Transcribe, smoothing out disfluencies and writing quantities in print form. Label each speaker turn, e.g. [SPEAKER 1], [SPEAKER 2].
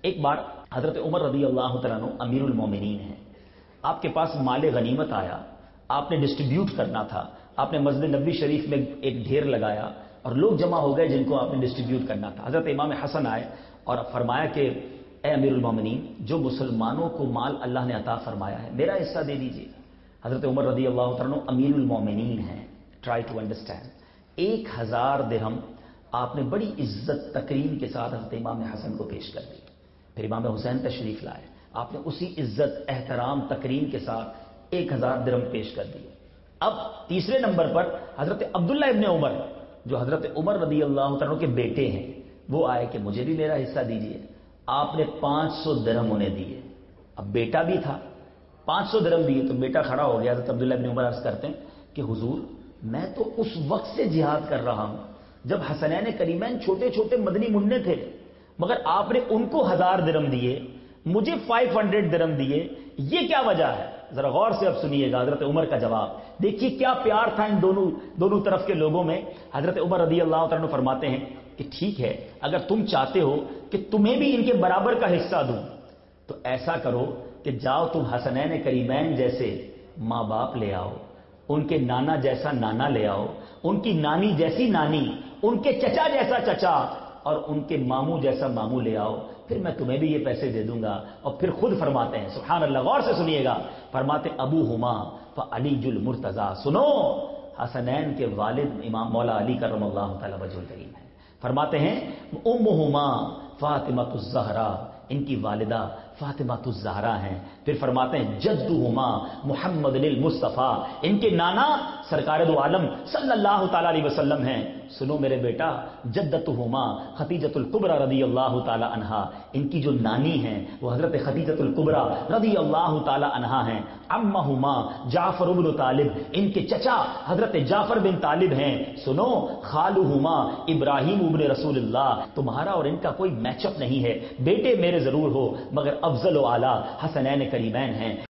[SPEAKER 1] ایک بار حضرت عمر رضی اللہ تعالیٰ عنہ امیر المومنین ہیں، آپ کے پاس مال غنیمت آیا، آپ نے ڈسٹریبیوٹ کرنا تھا، آپ نے مسجد نبوی شریف میں ایک ڈھیر لگایا اور لوگ جمع ہو گئے جن کو آپ نے ڈسٹریبیوٹ کرنا تھا۔ حضرت امام حسن آئے اور فرمایا کہ اے امیر المومنین، جو مسلمانوں کو مال اللہ نے عطا فرمایا ہے میرا حصہ دے دیجیے۔ حضرت عمر رضی اللہ تعالیٰ عنہ امیر المومنین ہیں، ٹرائی ٹو انڈرسٹینڈ۔ 1000 درہم آپ نے بڑی عزت تکریم کے ساتھ حضرت امام حسن کو پیش کر دی۔ پھر امام حسین تشریف لائے، آپ نے اسی عزت احترام تکریم کے ساتھ 1000 درہم پیش کر دی۔ اب تیسرے نمبر پر حضرت عبداللہ ابن عمر، جو حضرت عمر رضی اللہ عنہ کے بیٹے ہیں، وہ آئے کہ مجھے بھی میرا حصہ دیجیے۔ آپ نے 500 درہم انہیں دیے۔ اب بیٹا بھی تھا، 500 درہم دیے تو بیٹا کھڑا ہو گیا۔ حضرت عبداللہ ابن عمر عرض کرتے ہیں کہ حضور، میں تو اس وقت سے جہاد کر رہا ہوں جب حسنین کریمین چھوٹے چھوٹے مدنی منع تھے، مگر آپ نے ان کو 1000 درہم دیے، مجھے 500 درہم دیے، یہ کیا وجہ ہے؟ ذرا غور سے اب سنیے گا حضرت عمر کا جواب۔ دیکھیے کیا پیار تھا ان دونوں طرف کے لوگوں میں۔ حضرت عمر رضی اللہ عنہ فرماتے ہیں کہ ٹھیک ہے، اگر تم چاہتے ہو کہ تمہیں بھی ان کے برابر کا حصہ دوں تو ایسا کرو کہ جاؤ تم حسنین کریمین جیسے ماں باپ لے آؤ، ان کے نانا جیسا نانا لے آؤ، ان کی نانی جیسی نانی، ان کے چچا جیسا چچا اور ان کے ماموں جیسا ماموں لے آؤ، پھر میں تمہیں بھی یہ پیسے دے دوں گا۔ اور پھر خود فرماتے ہیں، سبحان اللہ، غور سے سنیے گا، فرماتے ابو ہما فعلی المرتضیٰ، سنو، حسنین کے والد امام مولا علی کرم اللہ تعالی وجہ الکریم ہیں۔ فرماتے ہیں امہما فاطمۃ الزہرا، ان کی والدہ فاطمۃ الزہرا ہیں۔ پھر فرماتے ہیں جدہما محمد المصطفیٰ، ان کے نانا سرکار دو عالم صلی اللہ تعالی علیہ وسلم ہیں۔ سنو میرے بیٹا، جدتہما خدیجۃ الکبریٰ رضی اللہ تعالی عنہا، ان کی جو نانی ہیں وہ حضرت خدیجۃ الکبریٰ رضی اللہ تعالی عنہا ہیں۔ عمہما جعفر بن طالب، ان کے چچا حضرت جعفر بن طالب ہیں۔ سنو خالہما ابراہیم ابن رسول اللہ، تمہارا اور ان کا کوئی میچ اپ نہیں ہے، بیٹے میرے ضرور ہو مگر افضل و اعلیٰ حسنین کریمین ہیں۔